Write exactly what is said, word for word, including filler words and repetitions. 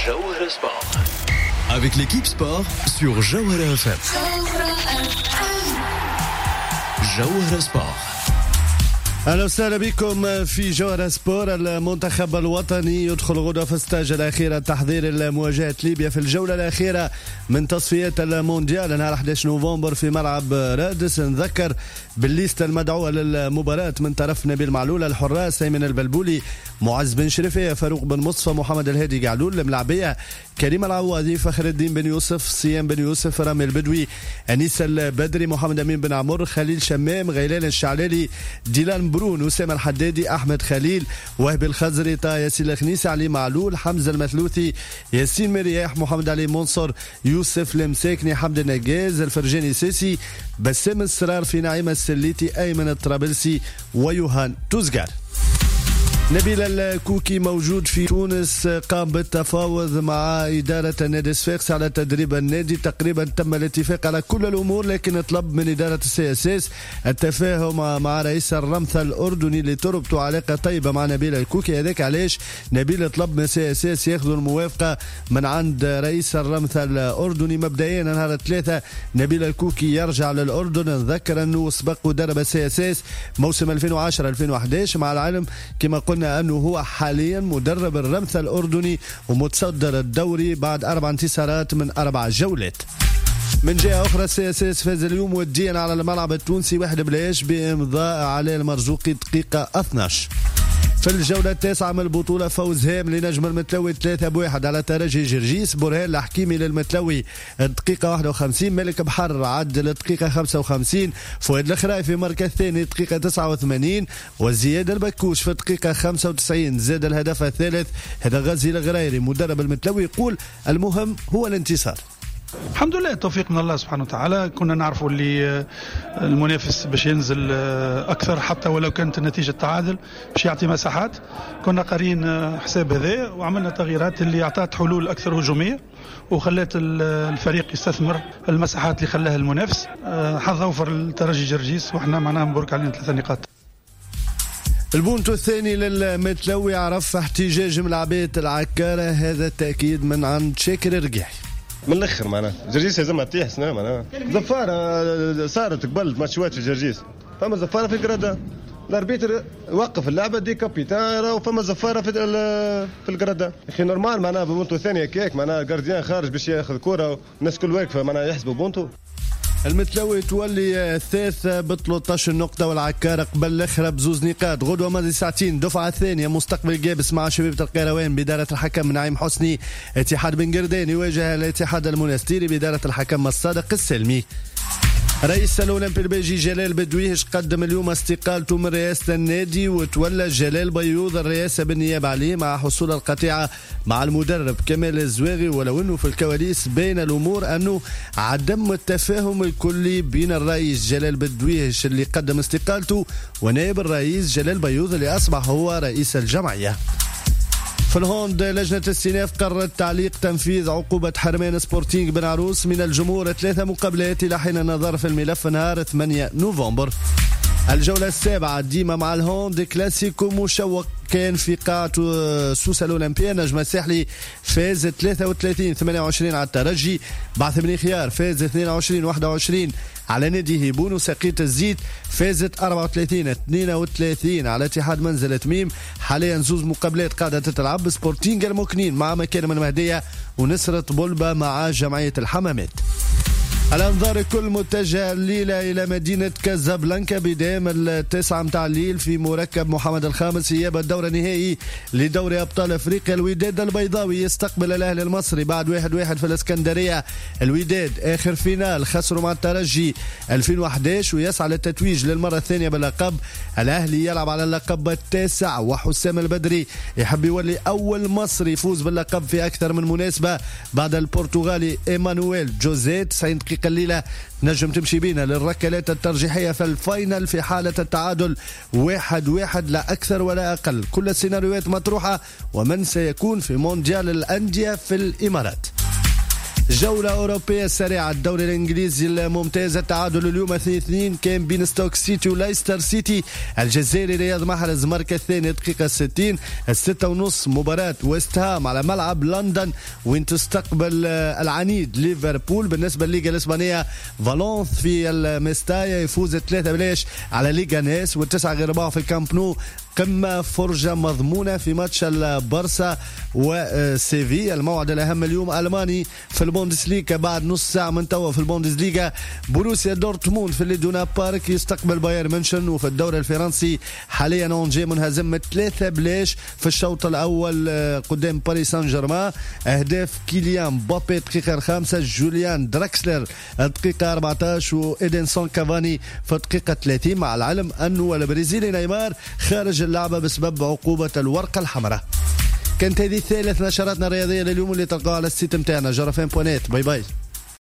Jawhara Sport. Avec l'équipe sport sur Jawhara F M. Jawhara Sport. أهلا وسهلا بكم في جوهرة سبور. المنتخب الوطني يدخل غدا في الستاج الأخيرة تحضير المواجهة ليبيا في الجولة الأخيرة من تصفيات المونديال نهار أحد عشر نوفمبر في ملعب رادس. نذكر بالليستة المدعوة للمباراة من طرف نبيل معلول، الحراس أيمن البلبولي، معز بن شريفية، فاروق بن مصطفى، محمد الهادي قعلول، الملاعبية كريم العوادي، فخر الدين بن يوسف، صيام بن يوسف، رامي البدوي، أنيس البدري، محمد أمين بن عمر، خليل شمام، غيلان الشعلالي، ديلان برون، أسامة الحدادي، أحمد خليل، وهب الخزري، طه ياسين الخنيسي، علي معلول، حمزة المثلوثي، ياسين مرياح، محمد علي منصر، يوسف المساكني، حمد النجاز، الفرجاني سيسي، بسام السرار، في نعيم السليتي، أيمن الطرابلسي، ويوهان توزغار. نبيل الكوكي موجود في تونس، قام بالتفاوض مع إدارة النادي صفاقس على تدريب النادي. تقريبا تم الاتفاق على كل الأمور، لكن طلب من إدارة السي اس اس التفاهم مع رئيس الرمثة الأردني لتربط علاقة طيبة مع نبيل الكوكي. هذاك علاش نبيل طلب من السي اس اس ياخذوا الموافقة من عند رئيس الرمثة الأردني. مبدئيا نهار ثلاثة نبيل الكوكي يرجع للأردن. نذكر أنه سبق ودرب السي اس اس موسم ألفين وعشرة ألفين وأحد عشر، مع العلم كما قلنا قلنا أنه هو حاليا مدرب الرمثة الأردني ومتصدر الدوري بعد أربع انتصارات من أربع جولات. من جهة أخرى السي اس اس فاز اليوم وديا على الملعب التونسي واحد بلاش بإمضاء علي المرزوقي دقيقة اثناش. في الجولة التاسعة من البطولة فوز هام لنجم المتلوي ثلاثة بواحد على ترجي جرجيس. برهان الحكيمي للمتلوي الدقيقة واحد وخمسين، ملك بحر عدل الدقيقة خمسة وخمسين، فؤاد الخراي في مركز ثاني الدقيقة تسعة وثمانين، وزياد البكوش في الدقيقة خمسة وتسعين زاد الهدف الثالث. هذا غازي الغرايري مدرب المتلوي يقول المهم هو الانتصار. الحمد لله توفيق من الله سبحانه وتعالى. كنا نعرفوا اللي المنافس باش ينزل أكثر حتى ولو كانت النتيجة تعادل باش يعطي مساحات. كنا قارين حساب هذا وعملنا تغييرات اللي أعطت حلول أكثر هجومية وخلت الفريق يستثمر المساحات اللي خلاها المنافس. حظ أوفر الترجي جرجيس وإحنا معناها مبروك علينا ثلاثة نقاط. البونتو الثاني للمتلوي عرف احتجاج ملاعبية العكارة، هذا التأكيد من عند شاكر الرقيحي. من الاخر معناها جرجيس لازم تطيح سنه معناها زفاره صارت قبل ماتشات في جرجيس، فما زفاره في القراده. الاربيتر وقف اللعبه دي كابيتان وفما زفاره في في القراده. اخي نورمال معناها بونتو ثاني هكاك معناها الجارديان خارج باش ياخذ كره والناس كل واقفه معناها يحسبوا بونتو. المتلوي تولي الثالث ب ثلاثة عشر نقطة والعكارة قبل الأخرى بزوز نقاط. غدوة ماضي ساعتين دفعة ثانية مستقبل جابس مع شبيبة القيروان بإدارة الحكم نعيم حسني. اتحاد بن قردين يواجه الاتحاد المنستيري بإدارة الحكم الصادق السلمي. رئيس الأولمبي البيجي جلال بدويهش قدم اليوم استقالته من رئاسة النادي وتولى جلال بيوض الرئاسة بالنيابة عليه مع حصول القطيعة مع المدرب كمال الزواغي، ولو أنه في الكواليس بين الأمور أنه عدم التفاهم الكلي بين الرئيس جلال بدويهش اللي قدم استقالته ونائب الرئيس جلال بيوض اللي أصبح هو رئيس الجمعية. في الهوند لجنة السيناف قررت تعليق تنفيذ عقوبة حرمان سبورتينغ بن عروس من الجمهور ثلاثة مقابلات إلى حين النظر في الملف نهار ثمانية نوفمبر. الجولة السابعة ديما مع الهوند كلاسيكو مشوق كان في قاعة سوسة الأولمبية. نجم الساحلي فاز ثلاثة وثلاثين ثمانية وعشرين على الترجي. بعث بن خيار فاز اثنين وعشرين واحد وعشرين على نادي هيبون. وسقيت الزيت فازت أربعة وثلاثين اثنين وثلاثين على اتحاد منزل تميم. حاليا زوز مقابلات قاعدة تتلعب سبورتينغ المكنين مع مكارم المهدية ونصرة بولبا مع جمعية الحمامات. الأنظار الكل متجهة الليلة إلى مدينة كازابلانكا بداية التاسعة متاع الليل في مركب محمد الخامس إياب الدورة النهائي لدوري أبطال أفريقيا. الوداد البيضاوي يستقبل الأهلي المصري بعد واحد واحد في الإسكندرية. الوداد آخر فينال خسروا مع الترجي ألفين وأحد عشر ويسعى للتتويج للمرة الثانية باللقب. الأهلي يلعب على اللقب التاسع وحسام البدري يحب يولي أول مصري يفوز باللقب في أكثر من مناسبة بعد البرتغالي إيمانويل جوزيه. تسعين دقيقة الليلة نجم تمشي بينا للركلات الترجيحية في الفاينل في حالة التعادل واحد واحد لا أكثر ولا أقل. كل السيناريوهات مطروحة ومن سيكون في مونديال الأندية في الإمارات. جولة أوروبية سريعة. الدوري الإنجليزي الممتاز، التعادل اليوم اثنين اثنين كان بين ستوك سيتي ولايستر سيتي. الجزائري رياض محرز مركز الثاني دقيقة ستين. الستة ونص مباراة ويست هام على ملعب لندن وين تستقبل العنيد ليفربول. بالنسبة للليغا الإسبانية، فالونس في المستايا يفوز ثلاثة بلاش على ليغا ناس، والتسعة غير رباعه في الكامب نو. قمة فرجة مضمونة في ماتش البارسا وسيفي. الموعد الأهم اليوم ألماني في البوندسليغا بعد نص ساعة من توا. في البوندسليغا بروسيا دورتموند في الليدونا بارك يستقبل بايرن ميونخ. وفي الدوري الفرنسي حاليا أونجي منهزم ثلاثة بلاش في الشوط الأول قدام باريس سان جيرمان. أهداف كيليان مبابي دقيقة خمسة، جوليان دراكسلر دقيقة أربعة عشر، وإيدنسون كافاني في الدقيقة ثلاثين، مع العلم أنه البرازيلي نيمار خارج اللعبة بسبب عقوبة الورقة الحمراء. كانت هذه ثالث نشراتنا الرياضية لليوم اللي تلقاها على السيت متاعنا جرفان بوانيت. باي باي.